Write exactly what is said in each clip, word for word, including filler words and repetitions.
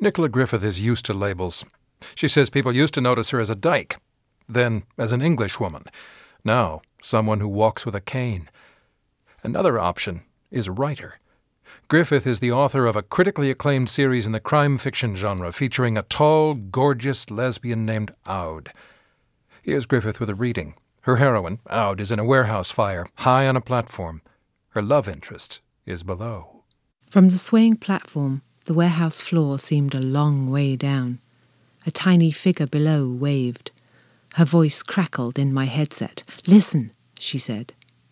Nicola Griffith is used to labels. She says people used to notice her as a dyke, then as an Englishwoman, now someone who walks with a cane. Another option is writer. Griffith is the author of a critically acclaimed series in the crime fiction genre featuring a tall, gorgeous lesbian named Aud. Here's Griffith with a reading. Her heroine, Aud, is in a warehouse fire, high on a platform. Her love interest is below. From the swaying platform, the warehouse floor seemed a long way down. A tiny figure below waved. Her voice crackled in my headset. "Listen," she said.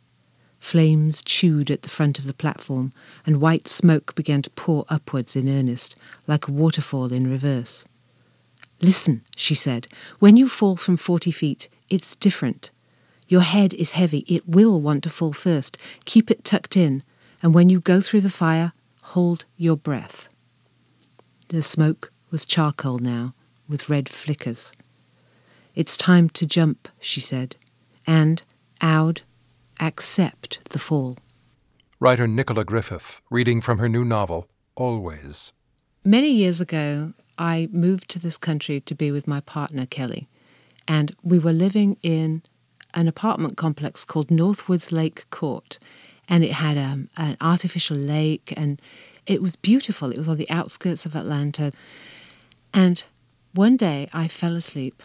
Flames chewed at the front of the platform, and white smoke began to pour upwards in earnest, like a waterfall in reverse. "Listen," she said. "When you fall from forty feet, it's different. Your head is heavy. It will want to fall first. Keep it tucked in, and when you go through the fire, hold your breath." The smoke was charcoal now, with red flickers. "It's time to jump," she said, "and, Aud, accept the fall." Writer Nicola Griffith, reading from her new novel, Always. Many years ago, I moved to this country to be with my partner, Kelly, and we were living in an apartment complex called Northwoods Lake Court, and it had um, an artificial lake, and it was beautiful. It was on the outskirts of Atlanta. And one day I fell asleep,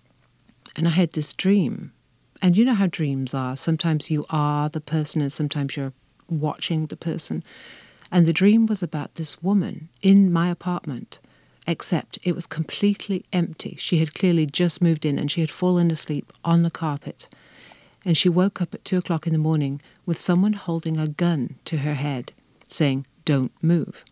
and I had this dream. And you know how dreams are. Sometimes you are the person, and sometimes you're watching the person. And the dream was about this woman in my apartment, except it was completely empty. She had clearly just moved in, and she had fallen asleep on the carpet. And she woke up at two o'clock in the morning with someone holding a gun to her head, saying, "Don't move."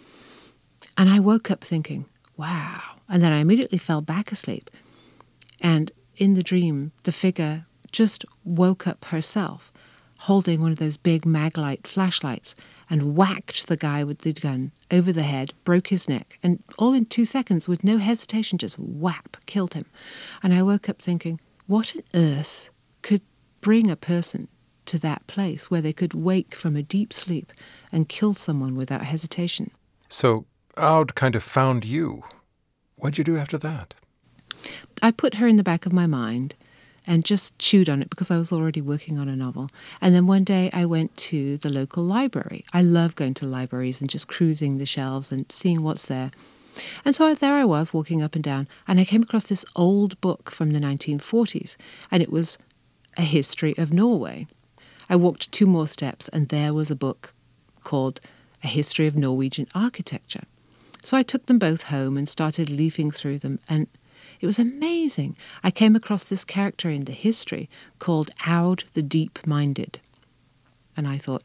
And I woke up thinking, wow. And then I immediately fell back asleep. And in the dream, the figure just woke up herself, holding one of those big Maglite flashlights, and whacked the guy with the gun over the head, broke his neck, and all in two seconds, with no hesitation, just whap, killed him. And I woke up thinking, what on earth could bring a person to that place where they could wake from a deep sleep and kill someone without hesitation? So Aud kind of found you. What'd you do after that? I put her in the back of my mind and just chewed on it because I was already working on a novel. And then one day I went to the local library. I love going to libraries and just cruising the shelves and seeing what's there. And so there I was walking up and down, and I came across this old book from the nineteen forties, and it was A History of Norway. I walked two more steps, and there was a book called A History of Norwegian Architecture. So I took them both home and started leafing through them, and it was amazing. I came across this character in the history called Aud the Deep-Minded. And I thought,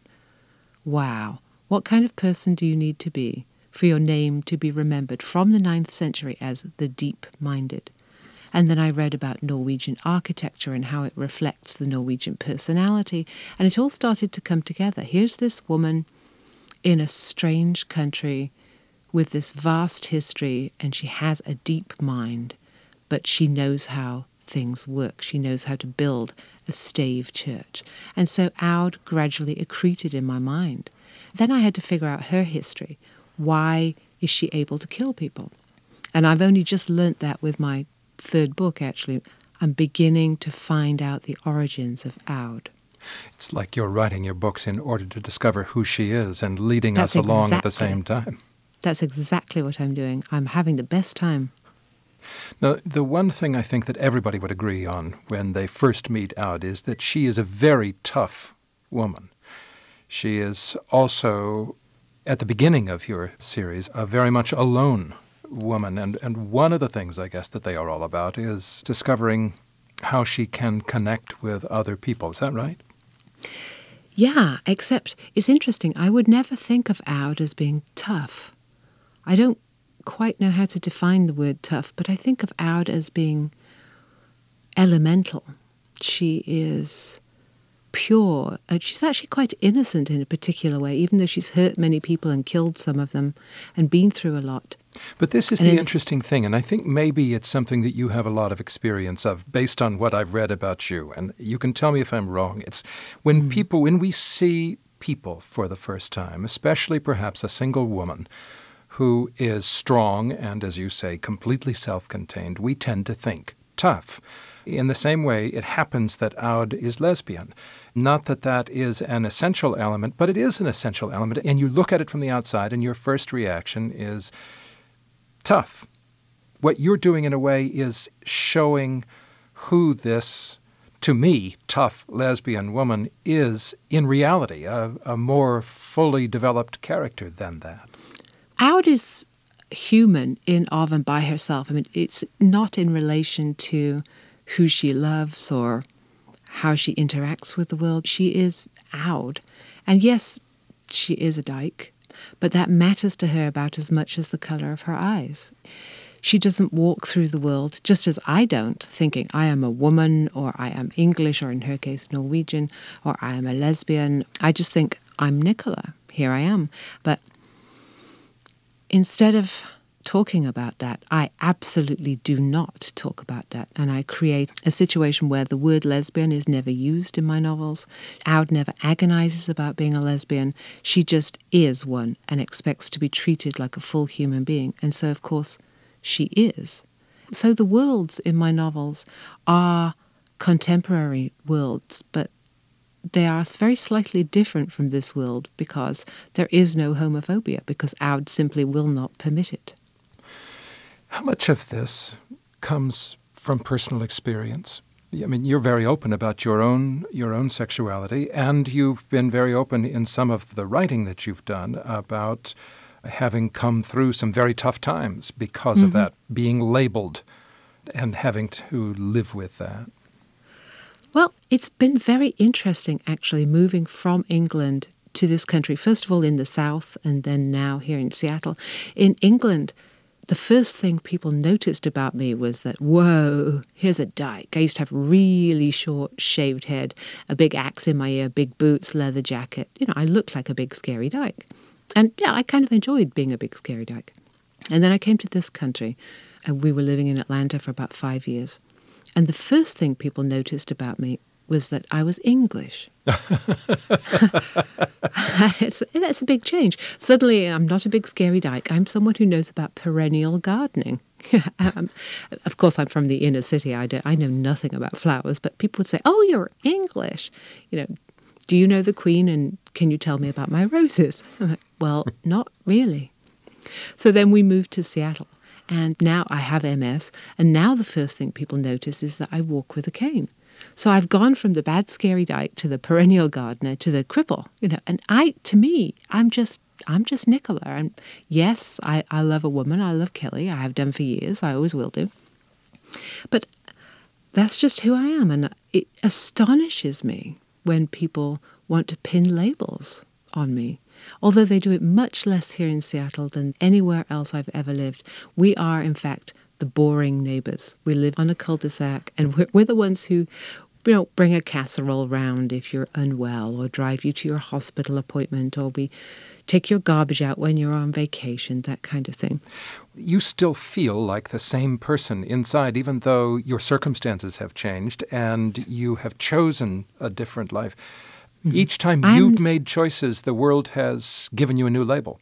wow, what kind of person do you need to be for your name to be remembered from the ninth century as the Deep-Minded? And then I read about Norwegian architecture and how it reflects the Norwegian personality, and it all started to come together. Here's this woman in a strange country with this vast history, and she has a deep mind, but she knows how things work. She knows how to build a stave church. And so Aud gradually accreted in my mind. Then I had to figure out her history. Why is she able to kill people? And I've only just learnt that with my third book, actually. I'm beginning to find out the origins of Aud. It's like you're writing your books in order to discover who she is and leading That's us along exactly, at the same time. That's exactly what I'm doing. I'm having the best time. Now, the one thing I think that everybody would agree on when they first meet Aud is that she is a very tough woman. She is also, at the beginning of your series, a very much alone woman. And, and one of the things, I guess, that they are all about is discovering how she can connect with other people. Is that right? Yeah, except it's interesting. I would never think of Aud as being tough. I don't quite know how to define the word tough, but I think of Aud as being elemental. She is pure. Uh, she's actually quite innocent in a particular way, even though she's hurt many people and killed some of them and been through a lot. But this is and the in, interesting thing, and I think maybe it's something that you have a lot of experience of based on what I've read about you, and you can tell me if I'm wrong. It's when mm. people, when we see people for the first time, especially perhaps a single woman who is strong and, as you say, completely self-contained, we tend to think tough. In the same way, it happens that Aud is lesbian. Not that that is an essential element, but it is an essential element. And you look at it from the outside, and your first reaction is tough. What you're doing, in a way, is showing who this, to me, tough lesbian woman is in reality, a, a more fully developed character than that. Aud is human in of and by herself. I mean, it's not in relation to who she loves or how she interacts with the world. She is Aud. And yes, she is a dyke, but that matters to her about as much as the colour of her eyes. She doesn't walk through the world, just as I don't, thinking I am a woman or I am English or in her case Norwegian or I am a lesbian. I just think I'm Nicola. Here I am. But instead of talking about that, I absolutely do not talk about that. And I create a situation where the word lesbian is never used in my novels. Aud never agonizes about being a lesbian. She just is one and expects to be treated like a full human being. And so, of course, she is. So the worlds in my novels are contemporary worlds, but they are very slightly different from this world because there is no homophobia, because Aud simply will not permit it. How much of this comes from personal experience? I mean, you're very open about your own your own sexuality, and you've been very open in some of the writing that you've done about having come through some very tough times because mm-hmm. of that, being labeled and having to live with that. Well, it's been very interesting, actually, moving from England to this country, first of all in the South and then now here in Seattle. In England, the first thing people noticed about me was that, whoa, here's a dyke. I used to have really short, shaved head, a big axe in my ear, big boots, leather jacket. You know, I looked like a big, scary dyke. And yeah, I kind of enjoyed being a big, scary dyke. And then I came to this country, and we were living in Atlanta for about five years. And the first thing people noticed about me was that I was English. it's, that's a big change. Suddenly, I'm not a big, scary dyke. I'm someone who knows about perennial gardening. um, of course, I'm from the inner city. I, do, I know nothing about flowers, but people would say, oh, you're English. You know, do you know the Queen and can you tell me about my roses? I'm like, well, not really. So then we moved to Seattle, and now I have M S, and now the first thing people notice is that I walk with a cane. So I've gone from the bad, scary dyke to the perennial gardener to the cripple, you know, and I, to me, I'm just, I'm just Nicola. And yes, I, I love a woman. I love Kelly. I have done for years. I always will do. But that's just who I am. And it astonishes me when people want to pin labels on me. Although they do it much less here in Seattle than anywhere else I've ever lived. We are, in fact, the boring neighbours. We live on a cul-de-sac, and we're, we're the ones who, you know, bring a casserole round if you're unwell, or drive you to your hospital appointment, or we take your garbage out when you're on vacation, that kind of thing. You still feel like the same person inside, even though your circumstances have changed and you have chosen a different life. Mm-hmm. Each time I'm, you've made choices, the world has given you a new label.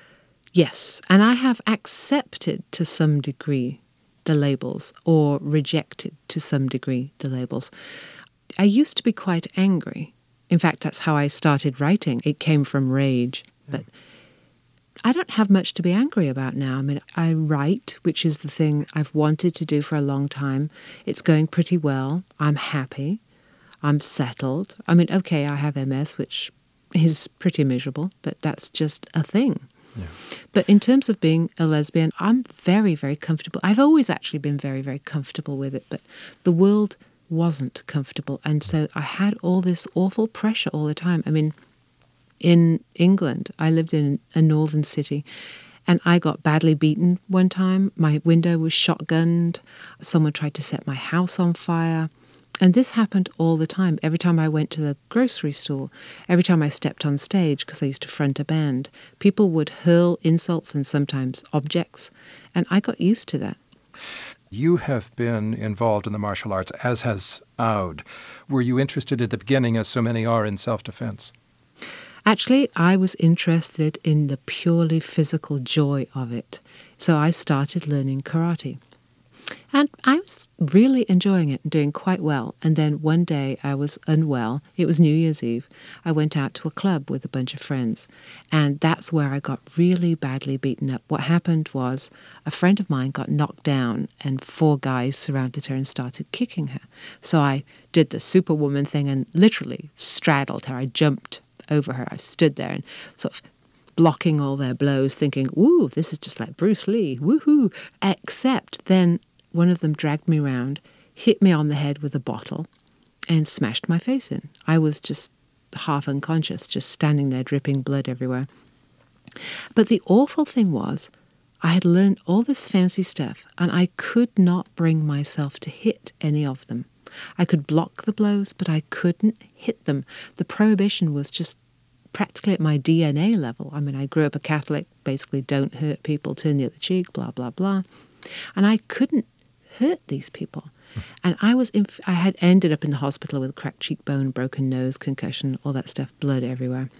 Yes, and I have accepted to some degree the labels, or rejected to some degree the labels. I used to be quite angry. In fact, that's how I started writing. It came from rage. But I don't have much to be angry about now. I mean, I write, which is the thing I've wanted to do for a long time. It's going pretty well. I'm happy. I'm settled. I mean, okay, I have M S, which is pretty miserable, but that's just a thing. Yeah. But in terms of being a lesbian, I'm very, very comfortable. I've always actually been very, very comfortable with it, but the world wasn't comfortable. And so I had all this awful pressure all the time. I mean, in England, I lived in a northern city, and I got badly beaten one time. My window was shotgunned. Someone tried to set my house on fire. And this happened all the time. Every time I went to the grocery store, every time I stepped on stage, because I used to front a band, people would hurl insults and sometimes objects, and I got used to that. You have been involved in the martial arts, as has Aud. Were you interested at the beginning, as so many are, in self-defense? Actually, I was interested in the purely physical joy of it. So I started learning karate. And I was really enjoying it and doing quite well. And then one day I was unwell. It was New Year's Eve. I went out to a club with a bunch of friends. And that's where I got really badly beaten up. What happened was a friend of mine got knocked down and four guys surrounded her and started kicking her. So I did the superwoman thing and literally straddled her. I jumped over her. I stood there and sort of blocking all their blows, thinking, ooh, this is just like Bruce Lee, woohoo. Except then one of them dragged me round, hit me on the head with a bottle, and smashed my face in. I was just half unconscious, just standing there dripping blood everywhere. But the awful thing was, I had learned all this fancy stuff, and I could not bring myself to hit any of them. I could block the blows, but I couldn't hit them. The prohibition was just practically at my D N A level. I mean, I grew up a Catholic, basically don't hurt people, turn the other cheek, blah, blah, blah. And I couldn't hurt these people. Mm. And I was, in, I had ended up in the hospital with a cracked cheekbone, broken nose, concussion, all that stuff, blood everywhere.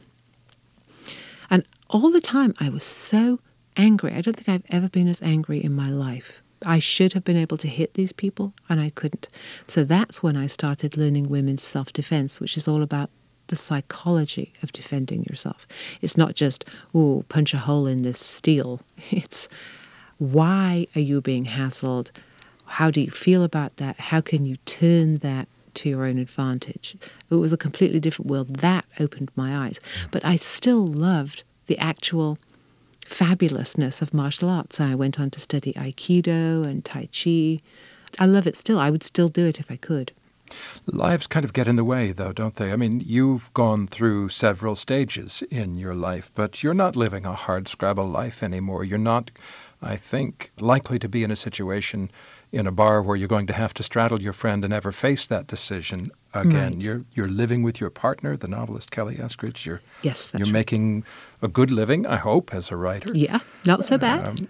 And all the time I was so angry. I don't think I've ever been as angry in my life. I should have been able to hit these people, and I couldn't. So that's when I started learning women's self-defense, which is all about the psychology of defending yourself. It's not just, ooh, punch a hole in this steel. It's, why are you being hassled? How do you feel about that? How can you turn that to your own advantage? It was a completely different world. That opened my eyes. But I still loved the actual fabulousness of martial arts. I went on to study Aikido and Tai Chi. I love it still. I would still do it if I could. Lives kind of get in the way, though, don't they? I mean, you've gone through several stages in your life, but you're not living a hard-scrabble life anymore. You're not, I think, likely to be in a situation in a bar where you're going to have to straddle your friend and ever face that decision again. Right. You're you're living with your partner, the novelist Kelly Eskridge. You're, yes, that's You're right. making a good living, I hope, as a writer. Yeah, not so bad. Um,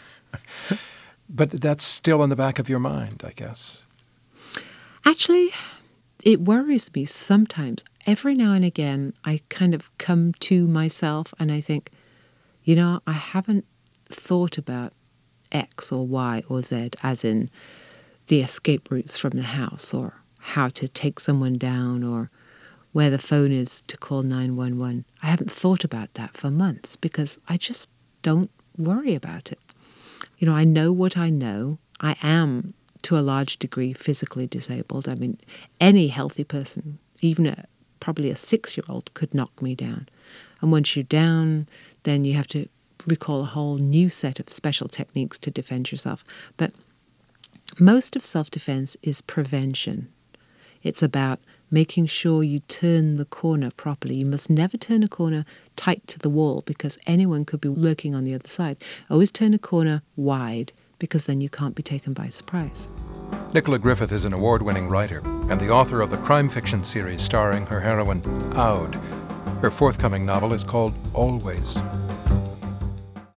but that's still in the back of your mind, I guess. Actually, it worries me sometimes. Every now and again, I kind of come to myself and I think, you know, I haven't thought about X or Y or Z, as in the escape routes from the house, or how to take someone down, or where the phone is to call nine one one. I haven't thought about that for months because I just don't worry about it. You know, I know what I know. I am, to a large degree, physically disabled. I mean, any healthy person, even a, probably a six-year-old, could knock me down. And once you're down, then you have to recall a whole new set of special techniques to defend yourself. But most of self-defense is prevention. It's about making sure you turn the corner properly. You must never turn a corner tight to the wall because anyone could be lurking on the other side. Always turn a corner wide because then you can't be taken by surprise. Nicola Griffith is an award-winning writer and the author of the crime fiction series starring her heroine, Aud. Her forthcoming novel is called Always.